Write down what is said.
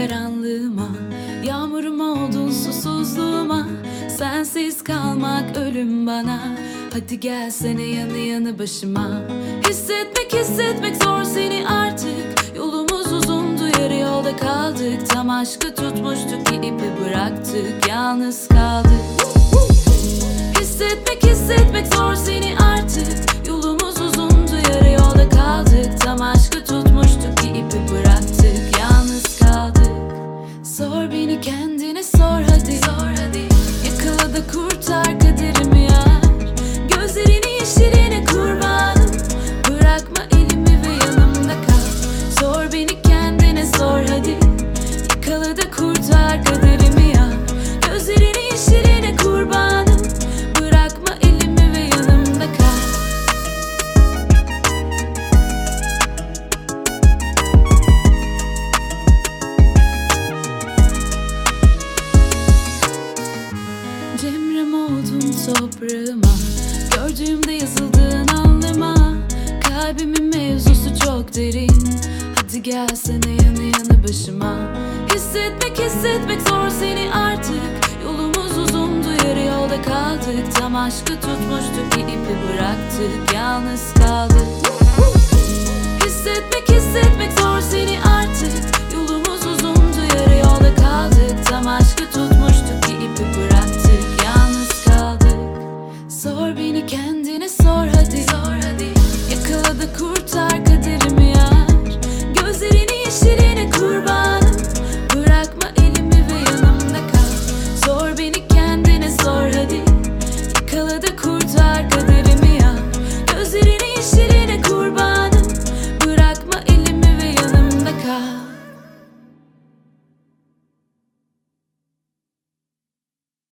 karanlığıma, yağmurum oldun susuzluğuma. Sensiz kalmak ölüm bana. Hadi gelsene yanı yanı başıma. Hissetmek zor seni artık. Yolumuz uzundu, yarı yolda kaldık. Tam aşkı tutmuştuk ki ipi bıraktık. Yalnız kaldık. Hissetmek zor seni artık. Yolumuz uzundu, yarı yolda kaldık. Tam aşkı tutmuştuk ki ipi bıraktık. Yalnız kaldık. Sor beni kendine, sor hadi. Yakala da kurtar kaderimi yar. Gözlerini yeşiline kurbanım. Bırakma elimi ve yanımda kal. Sor beni kendine, sor hadi. Yakala da kurtar kaderimi yar. Gözlerini yeşiline kurbanım. Bırakma elimi ve yanımda kal. Cemrem oldun toprağıma. Gördüğümde yazıldığın anlama. Kalbimin mevzusu çok derin. Hadi gelsene yanı yanı başıma. Hissetmek zor seni artık. Yolumuz uzundu, yarı yolda kaldık. Tam aşkı tutmuştuk ki ipi bıraktık. Yalnız kaldık. Hissetmek zor seni artık.